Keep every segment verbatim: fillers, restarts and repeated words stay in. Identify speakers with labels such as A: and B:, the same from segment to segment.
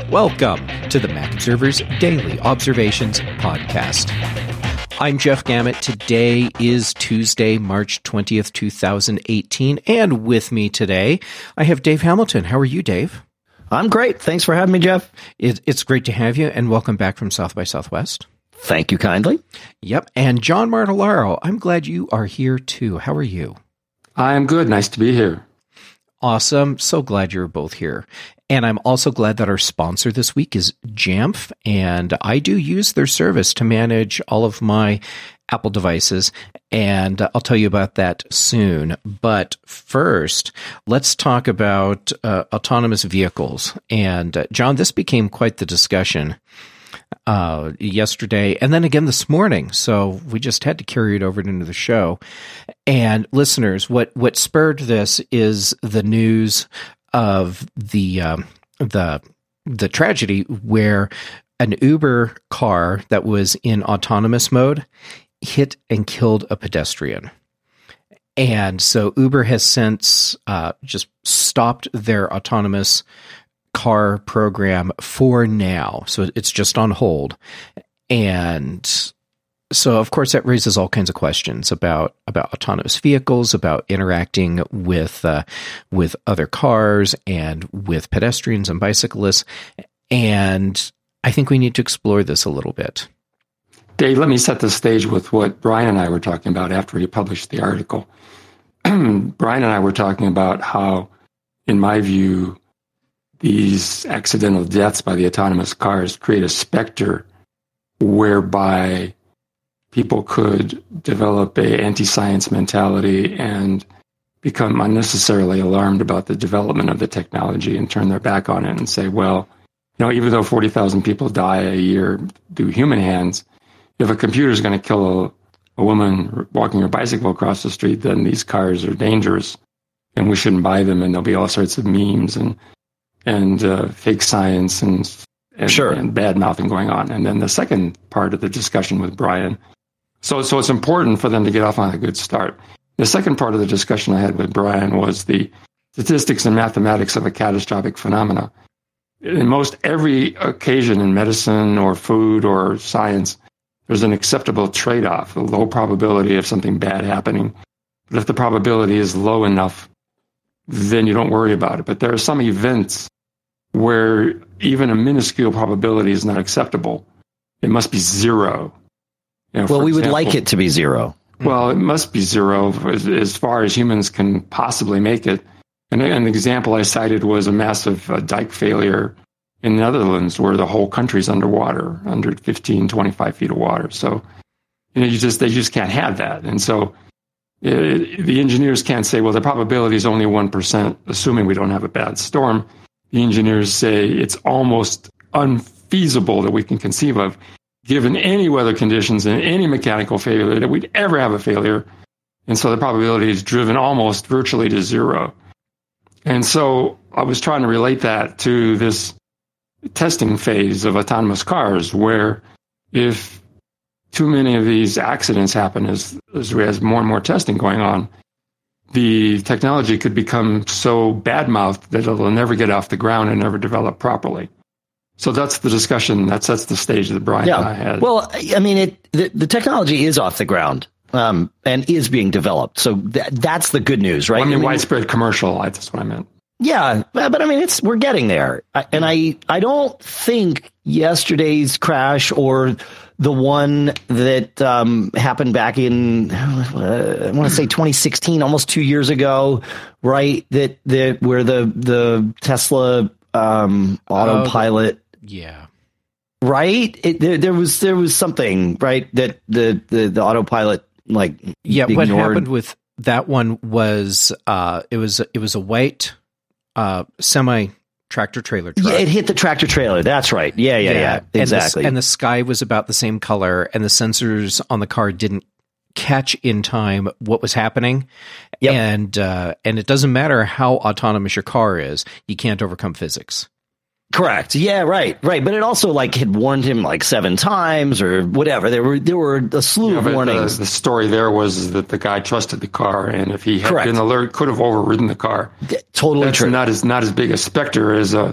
A: Welcome to the Mac Observer's Daily Observations Podcast. I'm Jeff Gamet. Today is Tuesday, March twentieth, twenty eighteen, and with me today, I have Dave Hamilton. How are you, Dave?
B: I'm great. Thanks for having me, Jeff.
A: It, it's great to have you, and welcome back from South by Southwest.
B: Thank you kindly.
A: Yep, and John Martellaro, I'm glad you are here too. How are you?
C: I'm good. Nice to be here.
A: Awesome. So glad you're both here. And I'm also glad that our sponsor this week is Jamf, and I do use their service to manage all of my Apple devices, and I'll tell you about that soon. But first, let's talk about uh, autonomous vehicles. And uh, John, this became quite the discussion uh, yesterday and then again this morning. So we just had to carry it over into the show. And listeners, what, what spurred this is the news of the um, the the tragedy where an Uber car that was in autonomous mode hit and killed a pedestrian. And so Uber has since uh, just stopped their autonomous car program for now. So it's just on hold. And so, of course, that raises all kinds of questions about, about autonomous vehicles, about interacting with uh, with other cars and with pedestrians and bicyclists. And I think we need to explore this a little bit.
C: Dave, let me set the stage with what Brian and I were talking about after he published the article. Brian and I were talking about how, in my view, these accidental deaths by the autonomous cars create a specter whereby people could develop a anti-science mentality and become unnecessarily alarmed about the development of the technology and turn their back on it and say, well, you know, even though forty thousand people die a year through human hands, if a computer is going to kill a, a woman walking her bicycle across the street, then these cars are dangerous and we shouldn't buy them. And there'll be all sorts of memes and and uh, fake science and, and,
B: sure.
C: and bad mouthing going on. And then the second part of the discussion with Brian, So, so it's important for them to get off on a good start. The second part of the discussion I had with Brian was the statistics and mathematics of a catastrophic phenomena. In most every occasion in medicine or food or science, there's an acceptable trade-off, a low probability of something bad happening. But if the probability is low enough, then you don't worry about it. But there are some events where even a minuscule probability is not acceptable. It must be zero. You know,
B: well, we
C: example,
B: would like it to be zero.
C: Well, it must be zero as, as far as humans can possibly make it. And an example I cited was a massive uh, dike failure in the Netherlands where the whole country's underwater, under fifteen, twenty-five feet of water. So, you know, you just they just can't have that. And so it, the engineers can't say, well, the probability is only one percent, assuming we don't have a bad storm. The engineers say it's almost unfeasible that we can conceive of, given any weather conditions and any mechanical failure, that we'd ever have a failure. And so the probability is driven almost virtually to zero. And so I was trying to relate that to this testing phase of autonomous cars, where if too many of these accidents happen as, as we have more and more testing going on, the technology could become so bad-mouthed that it'll never get off the ground and never develop properly. So that's the discussion. That sets the stage that Brian
B: yeah.
C: and I had.
B: Well, I mean, it the, the technology is off the ground um, and is being developed. So th- that's the good news, right?
C: Well, I mean,
B: I mean,
C: widespread commercial. That's what I meant.
B: Yeah, but I mean, it's we're getting there. I, and I, I don't think yesterday's crash or the one that um, happened back in, uh, I want to say twenty sixteen, almost two years ago, right? That that where the the Tesla um, autopilot.
A: Uh, yeah.
B: Right. It, there, there was there was something, right, that the the, the autopilot like
A: yeah.
B: ignored.
A: What happened with that one was uh, it was it was a white uh, semi tractor trailer truck.
B: Yeah, it hit the tractor trailer. That's right. Yeah, yeah, yeah. yeah. Exactly.
A: And the, and the sky was about the same color, and the sensors on the car didn't catch in time what was happening. Yep. And uh, and it doesn't matter how autonomous your car is, you can't overcome physics.
B: Correct. Yeah, right, right. But it also like had warned him like seven times or whatever. There were there were a slew
C: yeah,
B: of warnings.
C: The, the story there was that the guy trusted the car, and if he had
B: Correct.
C: been alert, could have overridden the car.
B: Yeah, totally
C: That's
B: true.
C: not as not as big a specter as a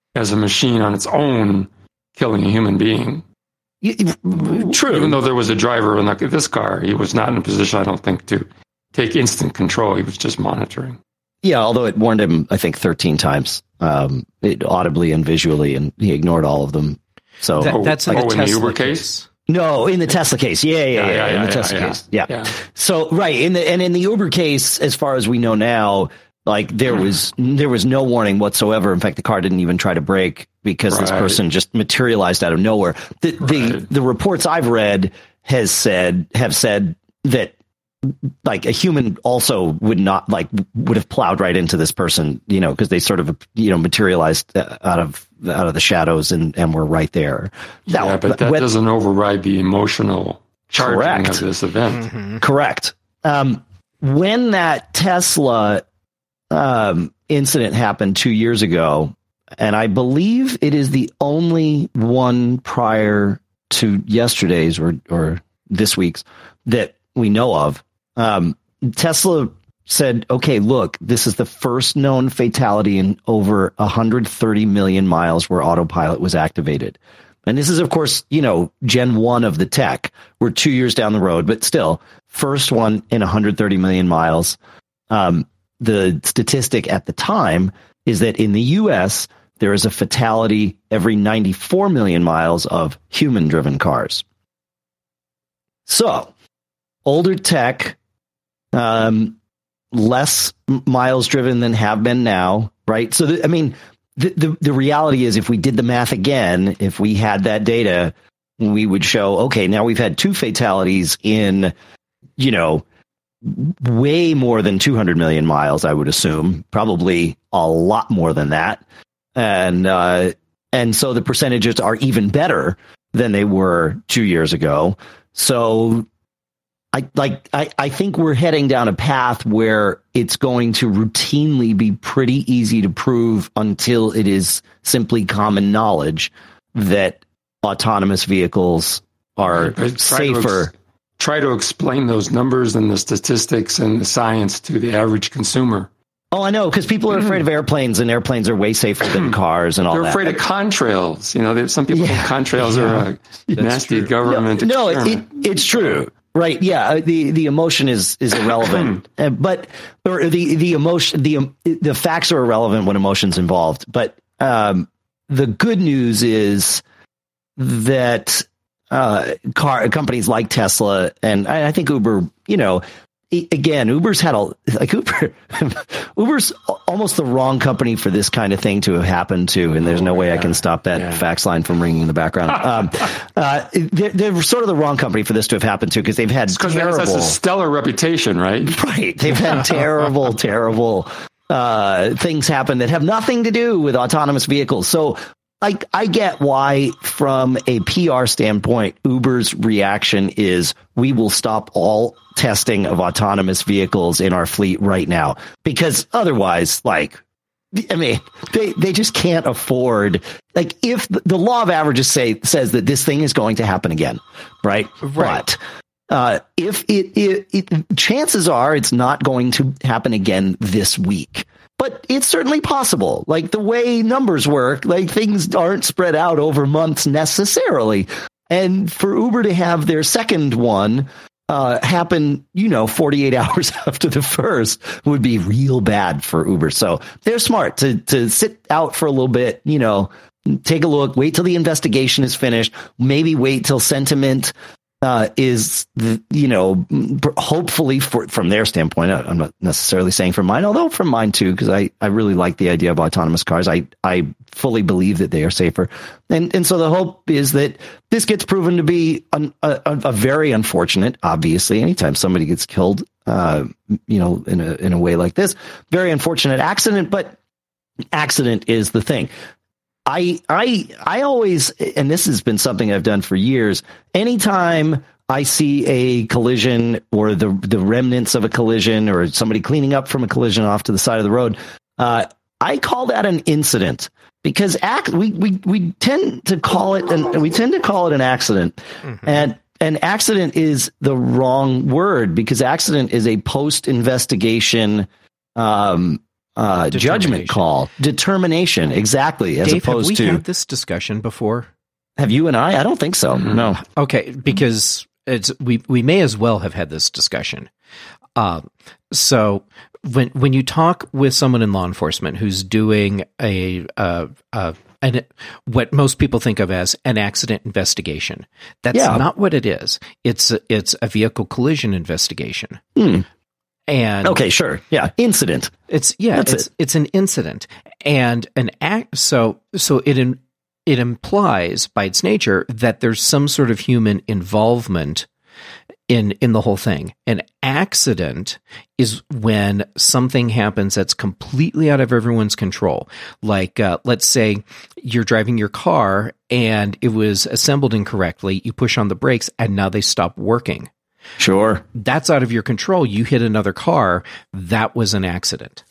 C: as a machine on its own killing a human being.
B: True.
C: Even though there was a driver in this car, he was not in a position, I don't think, to take instant control. He was just monitoring.
B: Yeah, although it warned him, I think, thirteen times, um, it, audibly and visually, and he ignored all of them. So
A: that, that's in,
C: oh,
A: the,
C: in
A: Tesla
C: the Uber
A: case.
C: case?
B: No, in the Tesla case. Yeah, yeah, yeah. yeah, yeah in the yeah, Tesla yeah, case. Yeah. yeah. So, right. In the, and in the Uber case, as far as we know now, like there mm. was, there was no warning whatsoever. In fact, the car didn't even try to brake because right. this person just materialized out of nowhere. The, right. the, the reports I've read has said, have said that like a human also would not like would have plowed right into this person, you know, because they sort of, you know, materialized out of out of the shadows and, and were right there.
C: Now, yeah, but that when, doesn't override the emotional charging correct. of this event.
B: Mm-hmm. Correct. Um, when that Tesla um, incident happened two years ago, and I believe it is the only one prior to yesterday's or or this week's that we know of. Um, Tesla said, okay, look, this is the first known fatality in over one hundred thirty million miles where autopilot was activated. And this is, of course, you know, gen one of the tech. We're two years down the road, but still, first one in one hundred thirty million miles. Um, the statistic at the time is that in the U S, there is a fatality every ninety-four million miles of human-driven cars. So, older tech, um, less miles driven than have been now, right? So, the, I mean, the, the the reality is if we did the math again, if we had that data, we would show, okay, now we've had two fatalities in, you know, way more than two hundred million miles, I would assume, probably a lot more than that. And, uh, and so the percentages are even better than they were two years ago. So, I like I, I think we're heading down a path where it's going to routinely be pretty easy to prove until it is simply common knowledge that autonomous vehicles are
C: try
B: safer.
C: To ex- try to explain those numbers and the statistics and the science to the average consumer.
B: Oh, I know, because people are afraid of airplanes, and airplanes are way safer than cars and all
C: They're
B: that.
C: They're afraid of contrails. You know, some people yeah. think contrails yeah. are a nasty true. government
B: No, no it, it's true. Right. Yeah. The, the emotion is, is irrelevant, uh, but, or the, the emotion, the, the facts are irrelevant when emotion's involved. But, um, the good news is that, uh, car companies like Tesla and I, I think Uber, you know, again, Uber's had a, like Uber, Uber's almost the wrong company for this kind of thing to have happened to. And there's no oh, way yeah. I can stop that yeah. fax line from ringing in the background. um, uh, they're, they're sort of the wrong company for this to have happened to because they've had terrible.
C: That's a stellar reputation, right?
B: Right. They've had terrible, terrible uh, things happen that have nothing to do with autonomous vehicles. So I, I get why, from a P R standpoint, Uber's reaction is we will stop all testing of autonomous vehicles in our fleet right now, because otherwise, like, I mean, they, they just can't afford, like, if the law of averages say says that this thing is going to happen again, right?
A: Right.
B: But uh, if it, it, it, chances are it's not going to happen again this week. But it's certainly possible. Like the way numbers work, like things aren't spread out over months necessarily. And for Uber to have their second one uh, happen, you know, forty-eight hours after the first would be real bad for Uber. So they're smart to to sit out for a little bit, you know, take a look, wait till the investigation is finished, maybe wait till sentiment Uh, is, the, you know, hopefully for, from their standpoint, I'm not necessarily saying from mine, although from mine too, because I, I really like the idea of autonomous cars. I, I fully believe that they are safer. And, and so the hope is that this gets proven to be an, a, a very unfortunate, obviously, anytime somebody gets killed, uh, you know, in a, in a way like this, very unfortunate accident, but accident is the thing. I, I, I always, and this has been something I've done for years, anytime I see a collision or the the remnants of a collision or somebody cleaning up from a collision off to the side of the road, uh, I call that an incident, because act, we, we, we tend to call it an, we tend to call it an accident. Mm-hmm. And an accident is the wrong word, because accident is a post investigation, um, uh, judgment call, determination, exactly, as
A: Dave,
B: opposed
A: have we
B: to.
A: had this discussion before?
B: Have you and I? I don't think so. No.
A: Okay, because it's we we may as well have had this discussion. Uh, so when when you talk with someone in law enforcement who's doing a uh, uh, an, what most people think of as an accident investigation, that's
B: Yeah.
A: not what it is. It's a, it's a vehicle collision investigation.
B: Hmm.
A: And
B: Okay, sure. Yeah, incident.
A: it's yeah,
B: That's
A: it's
B: it.
A: it's an incident and an act. So so it in, it implies by its nature that there's some sort of human involvement in in the whole thing. An accident is when something happens that's completely out of everyone's control. Like uh, let's say you're driving your car and it was assembled incorrectly. You push on the brakes and now they stop working.
B: Sure.
A: That's out of your control. You hit another car. That was an accident.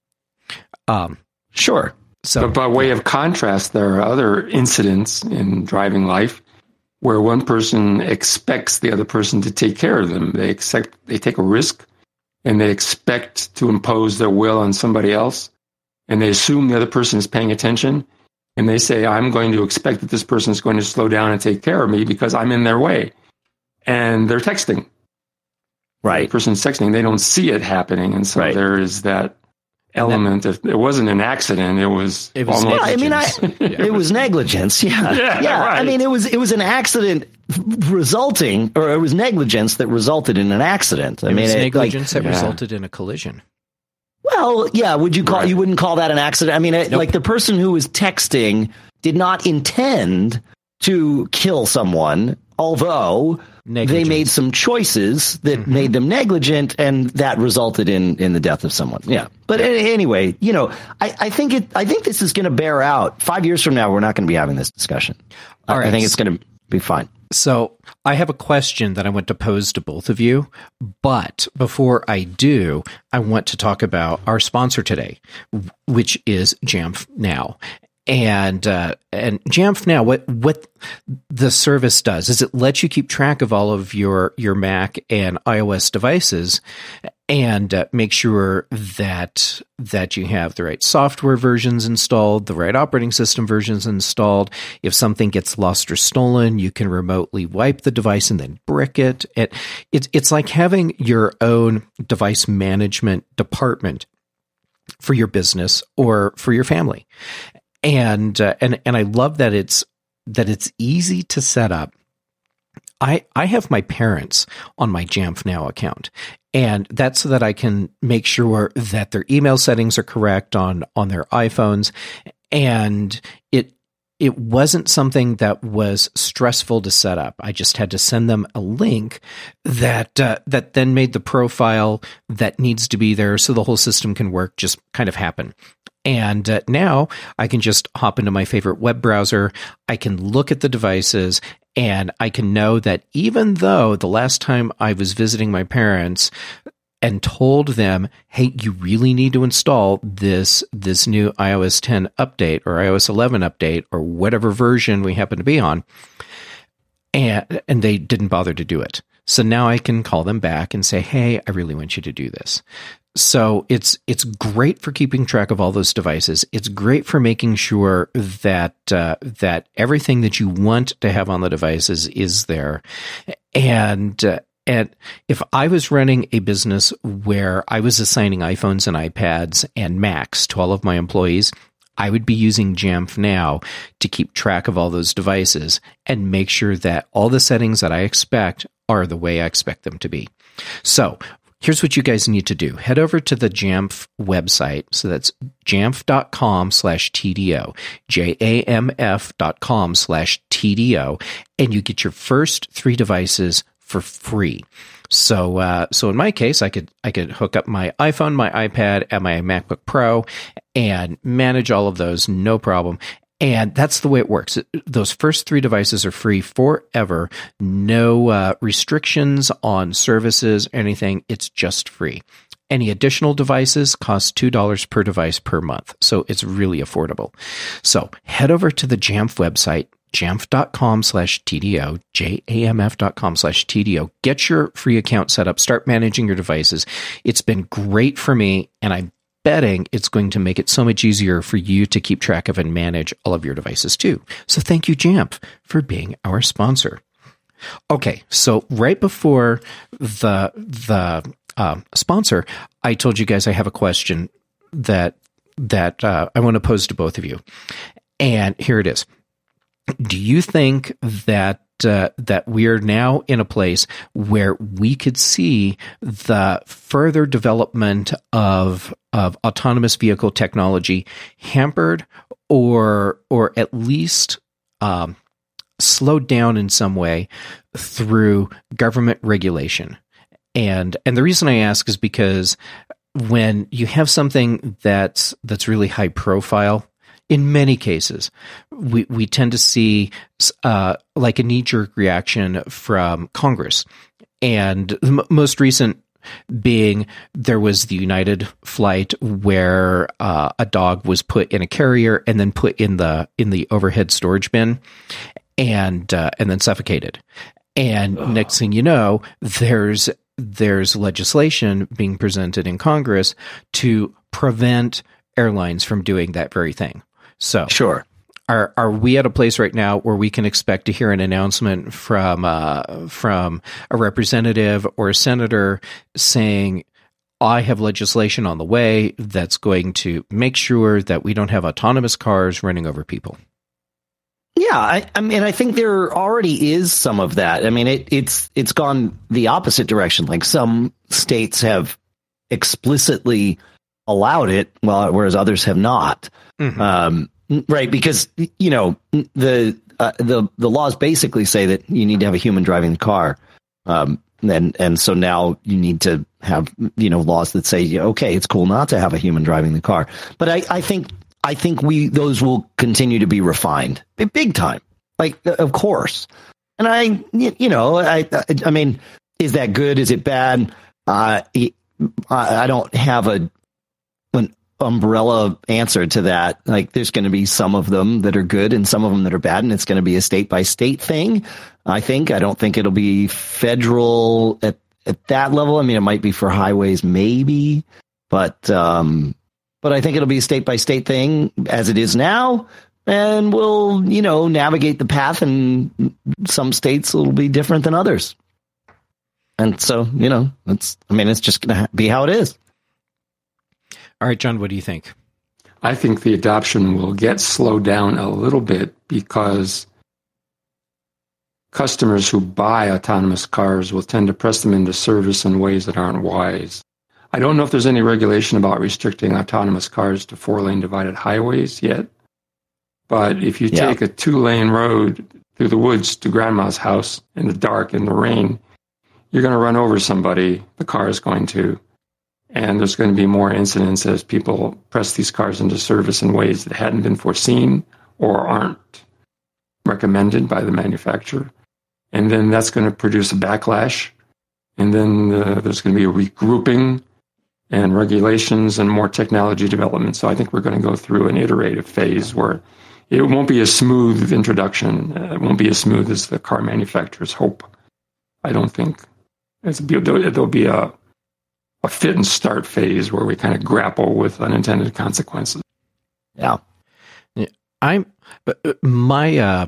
A: Um.
B: Sure.
A: So
C: But by way of contrast, there are other incidents in driving life where one person expects the other person to take care of them. They accept, they take a risk, and they expect to impose their will on somebody else, and they assume the other person is paying attention, and they say, I'm going to expect that this person is going to slow down and take care of me because I'm in their way. And they're texting.
B: Right.
C: The person's texting. They don't see it happening, and so
B: Right.
C: there is that element. If it wasn't an accident, it was,
A: It was
C: almost.
B: Yeah, I mean, I,
A: negligence.
B: it was negligence. Yeah,
C: Yeah,
B: yeah. I
C: right.
B: mean, it was it was an accident resulting, or it was negligence that resulted in an accident. I
A: it
B: mean,
A: was
B: it,
A: negligence
B: like,
A: that
C: Yeah.
A: resulted in a collision.
B: well, yeah. Would you call
C: Right.
B: you wouldn't call that an accident? I mean, it,
A: Nope.
B: like the person who was texting did not intend to kill someone, although they
A: Negligence.
B: made some choices that
A: Mm-hmm.
B: made them negligent, and that resulted in in the death of someone. Yeah, but a- anyway, you know, I, I think it. I think this is going to bear out. Five years from now, we're not going to be having this discussion.
A: All
B: I- I
A: right.
B: think it's going to be fine.
A: So I have a question that I want to pose to both of you, but before I do, I want to talk about our sponsor today, which is Jamf Now. And uh, and Jamf Now, what what the service does is it lets you keep track of all of your your Mac and iOS devices, and uh, make sure that that you have the right software versions installed, the right operating system versions installed. If something gets lost or stolen, you can remotely wipe the device and then brick it. It it's it's like having your own device management department for your business or for your family. And uh, and and I love that it's that it's easy to set up. I I have my parents on my Jamf Now account, and that's so that I can make sure that their email settings are correct on on their iPhones, and it it wasn't something that was stressful to set up. I just had to send them a link that uh, that then made the profile that needs to be there so the whole system can work just kind of happen. And uh, now I can just hop into my favorite web browser. I can look at the devices, and I can know that even though the last time I was visiting my parents and told them, hey, you really need to install this this new i O S ten update or i O S eleven update or whatever version we happen to be on, and and they didn't bother to do it. So now I can call them back and say, hey, I really want you to do this. So it's it's great for keeping track of all those devices. It's great for making sure that uh, that everything that you want to have on the devices is there. And uh, and if I was running a business where I was assigning iPhones and iPads and Macs to all of my employees, I would be using Jamf Now to keep track of all those devices and make sure that all the settings that I expect are the way I expect them to be. So here's what you guys need to do. Head over to the Jamf website. So that's jamf.com slash TDO, J-A-M-F dot com slash TDO, and you get your first three devices for free. So, uh, so in my case, I could I could hook up my iPhone, my iPad, and my MacBook Pro, and manage all of those, no problem. And that's the way it works. Those first three devices are free forever. No uh, restrictions on services, anything. It's just free. Any additional devices cost two dollars per device per month. So it's really affordable. So head over to the Jamf website, jamf.com slash TDO, J-A-M-F dot com slash TDO. Get your free account set up. Start managing your devices. It's been great for me, and I'm betting it's going to make it so much easier for you to keep track of and manage all of your devices too. So thank you, Jamf, for being our sponsor. Okay, so right before the the uh, sponsor, I told you guys I have a question that that uh, I want to pose to both of you, and here it is. Do you think that uh, that we're now in a place where we could see the further development of of autonomous vehicle technology hampered, or or at least um, slowed down in some way through government regulation? And and the reason I ask is because when you have something that's that's really high profile, in many cases, we, we tend to see uh, like a knee-jerk reaction from Congress. And the m- most recent being there was the United flight where uh, a dog was put in a carrier and then put in the in the overhead storage bin and uh, and then suffocated. And oh. next thing you know, there's there's legislation being presented in Congress to prevent airlines from doing that very thing. So,
B: sure.
A: Are are we at a place right now where we can expect to hear an announcement from uh, from a representative or a senator saying, I have legislation on the way that's going to make sure that we don't have autonomous cars running over people?
B: Yeah, I, I mean, I think there already is some of that. I mean, it, it's it's gone the opposite direction. Like some states have explicitly allowed it, well, whereas others have not. Mm-hmm. Um, right, because you know the uh, the the laws basically say that you need to have a human driving the car, um, and and so now you need to have you know laws that say okay, it's cool not to have a human driving the car. But I, I think. I think we those will continue to be refined big time, like of course. And I, you know, I, I mean, is that good? Is it bad? Uh, I don't have a an umbrella answer to that. Like, there's going to be some of them that are good and some of them that are bad, and it's going to be a state by state thing. I think. I don't think it'll be federal at at that level. I mean, it might be for highways, maybe, but. Um, But I think it'll be a state-by-state thing as it is now, and we'll, you know, navigate the path, and some states will be different than others. And so, you know, it's, I mean, it's just going to ha- be how it is.
A: All right, John, what do you think?
C: I think the adoption will get slowed down a little bit because customers who buy autonomous cars will tend to press them into service in ways that aren't wise. I don't know if there's any regulation about restricting autonomous cars to four-lane divided highways yet. But if you
B: yeah.
C: take a two-lane road through the woods to grandma's house in the dark, in the rain, you're going to run over somebody, the car is going to. And there's going to be more incidents as people press these cars into service in ways that hadn't been foreseen or aren't recommended by the manufacturer. And then that's going to produce a backlash. And then uh, there's going to be a regrouping and regulations and more technology development. So I think we're going to go through an iterative phase where it won't be a smooth introduction. Uh, it won't be as smooth as the car manufacturers hope. I don't think. It's, there'll be a, a fit and start phase where we kind of grapple with unintended consequences.
B: Yeah.
A: yeah I'm, but my uh,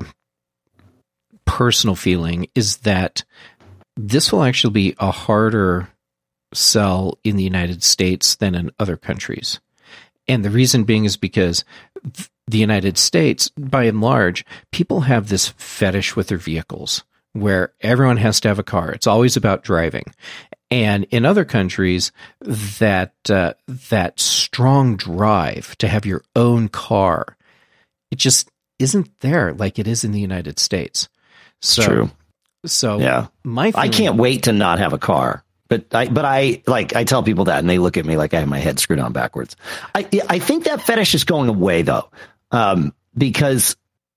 A: personal feeling is that this will actually be a harder sell in the United States than in other countries. And the reason being is because the United States, by and large, people have this fetish with their vehicles where everyone has to have a car. It's always about driving. And in other countries, that uh, that strong drive to have your own car, it just isn't there like it is in the United States. So,
B: it's true.
A: So
B: yeah,
A: my
B: I can't wait to not have a car. But I, but I like I tell people that, and they look at me like I have my head screwed on backwards. I I think that fetish is going away though, um, because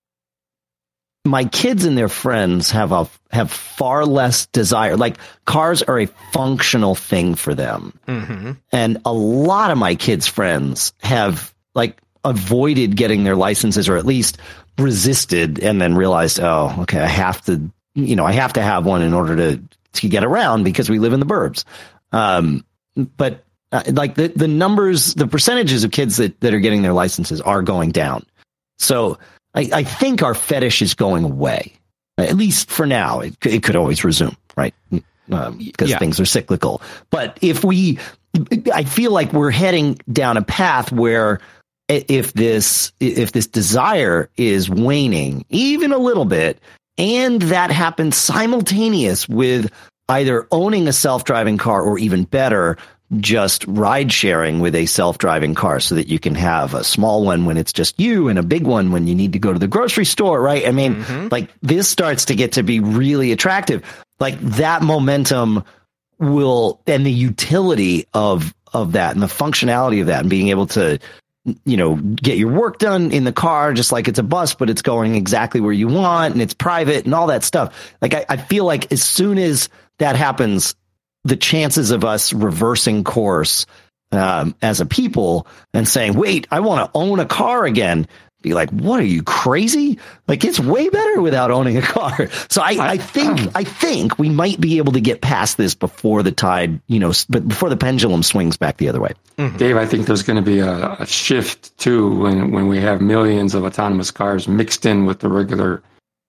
B: my kids and their friends have a have far less desire. Like, cars are a functional thing for them, mm-hmm. and a lot of my kids' friends have like avoided getting their licenses, or at least resisted, and then realized, oh, okay, I have to. You know, I have to have one in order to, to get around because we live in the burbs. Um, but Uh, like the, the numbers, the percentages of kids that, that are getting their licenses are going down. So I, I think our fetish is going away, at least for now. It, it could always resume, right? Because um, yeah. things are cyclical. But if we, I feel like we're heading down a path where if this, if this desire is waning even a little bit, and that happens simultaneous with either owning a self-driving car or even better, just ride sharing with a self-driving car so that you can have a small one when it's just you and a big one when you need to go to the grocery store, right? I mean, mm-hmm. like this starts to get to be really attractive. Like that momentum will, and the utility of, of that and the functionality of that and being able to, you know, get your work done in the car, just like it's a bus, but it's going exactly where you want and it's private and all that stuff. Like I, I feel like as soon as that happens, the chances of us reversing course um, as a people and saying, wait, I want to own a car again, be like, what are you, crazy? Like, it's way better without owning a car. So I, I, I think um, I think we might be able to get past this before the tide, you know, but before the pendulum swings back the other way.
C: Mm-hmm. Dave, I think there's going to be a, a shift, too, when, when we have millions of autonomous cars mixed in with the regular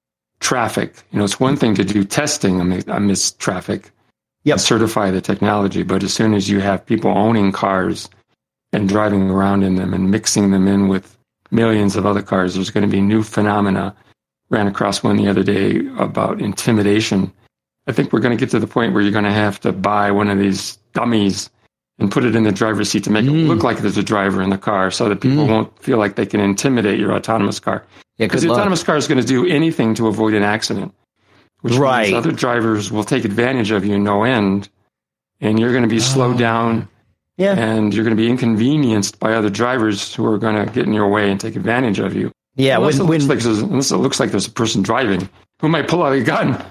C: traffic. You know, it's one thing to do testing amidst traffic. Yep. Certify the technology, but as soon as you have people owning cars and driving around in them and mixing them in with millions of other cars, there's going to be new phenomena. Ran across one the other day about intimidation. I think we're going to get to the point where you're going to have to buy one of these dummies and put it in the driver's seat to make mm. it look like there's a driver in the car so that people mm. won't feel like they can intimidate your autonomous car. Because yeah, the luck. autonomous car is going to do anything to avoid an accident. Which right. means other drivers will take advantage of you no end, and you're going to be slowed oh. down, yeah. and you're going to be inconvenienced by other drivers who are going to get in your way and take advantage of you.
B: Yeah,
C: unless,
B: when,
C: it
B: when,
C: looks like unless it looks like there's a person driving who might pull out a gun.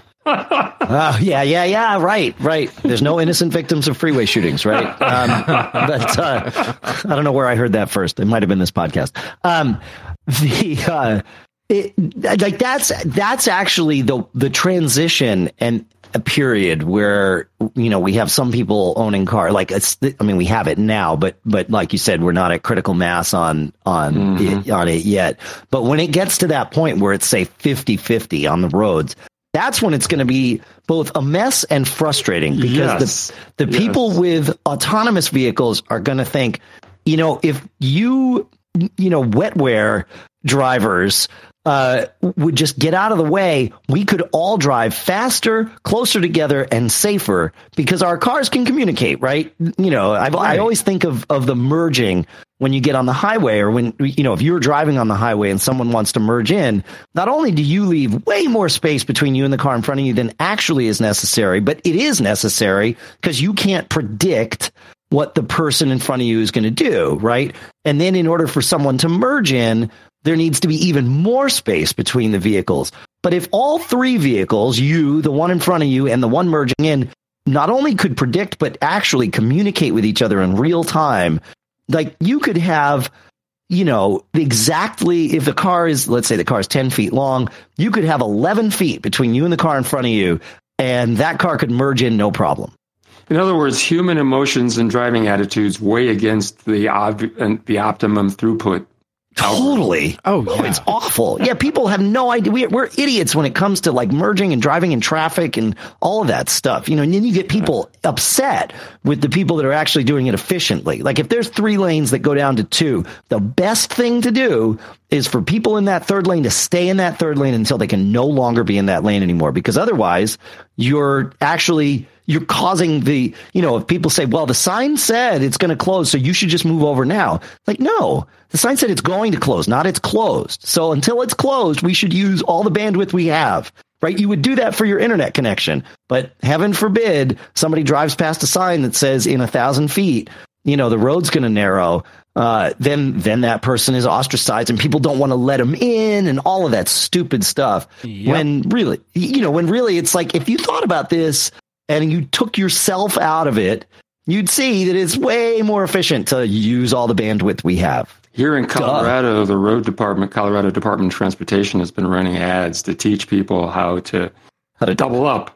B: Oh, yeah, yeah, yeah, right, right. There's no innocent victims of freeway shootings, right? Um, but uh, I don't know where I heard that first. It might have been this podcast. Um, the... Uh, It, like that's that's actually the the transition and a period where, you know, we have some people owning car like it's I mean we have it now, but but like you said, we're not at critical mass on on mm-hmm. it, on it yet. But when it gets to that point where it's say fifty-fifty on the roads, that's when it's going to be both a mess and frustrating because yes. the the yes. people with autonomous vehicles are going to think, you know, if you you know wetware drivers uh, would just get out of the way, we could all drive faster, closer together, and safer because our cars can communicate, right? You know, I've, right. I always think of, of the merging when you get on the highway or when, you know, if you're driving on the highway and someone wants to merge in, not only do you leave way more space between you and the car in front of you than actually is necessary, but it is necessary because you can't predict what the person in front of you is going to do, right? And then in order for someone to merge in, there needs to be even more space between the vehicles. But if all three vehicles, you, the one in front of you, and the one merging in, not only could predict, but actually communicate with each other in real time, like you could have, you know, exactly if the car is, let's say the car is ten feet long, you could have eleven feet between you and the car in front of you, and that car could merge in no problem.
C: In other words, human emotions and driving attitudes weigh against the ob- the optimum throughput.
B: Totally.
A: Oh,
B: oh
A: yeah.
B: It's awful. Yeah, people have no idea. We, we're idiots when it comes to like merging and driving in traffic and all of that stuff. You know, and then you get people upset with the people that are actually doing it efficiently. Like if there's three lanes that go down to two, the best thing to do is for people in that third lane to stay in that third lane until they can no longer be in that lane anymore. Because otherwise, you're actually you're causing the, you know, if people say, well, the sign said it's going to close, so you should just move over now. Like, no, the sign said it's going to close, not it's closed. So until it's closed, we should use all the bandwidth we have, right? You would do that for your internet connection. But heaven forbid somebody drives past a sign that says in a thousand feet, you know, the road's going to narrow. Uh, then then that person is ostracized and people don't want to let them in and all of that stupid stuff. Yep. When really, you know, when really it's like if you thought about this and you took yourself out of it, you'd see that it's way more efficient to use all the bandwidth we have.
C: Here in Colorado, Duh. the road department, Colorado Department of Transportation has been running ads to teach people how to how to double up.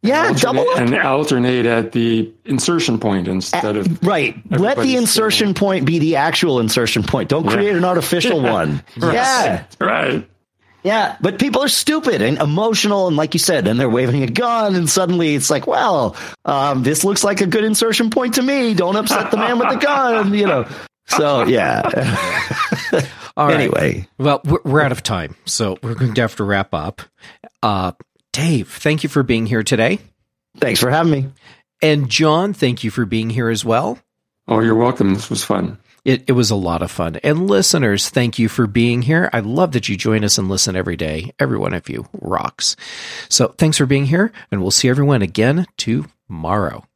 B: Yeah,
C: alternate,
B: double up.
C: And alternate at the insertion point instead of...
B: Right. Let the insertion point be the actual insertion point. Don't create yeah. an artificial one.
C: Right.
B: Yeah.
C: Right.
B: Yeah, but people are stupid and emotional, and like you said, and they're waving a gun, and suddenly it's like, well, um, this looks like a good insertion point to me. Don't upset the man with the gun, you know. So, yeah.
A: All right.
B: Anyway.
A: Well, we're out of time, so we're going to have to wrap up. Uh, Dave, thank you for being here today.
B: Thanks for having me.
A: And John, thank you for being here as well.
C: Oh, you're welcome. This was fun.
A: It, it was a lot of fun. And listeners, thank you for being here. I love that you join us and listen every day. Every one of you rocks. So thanks for being here, and we'll see everyone again tomorrow.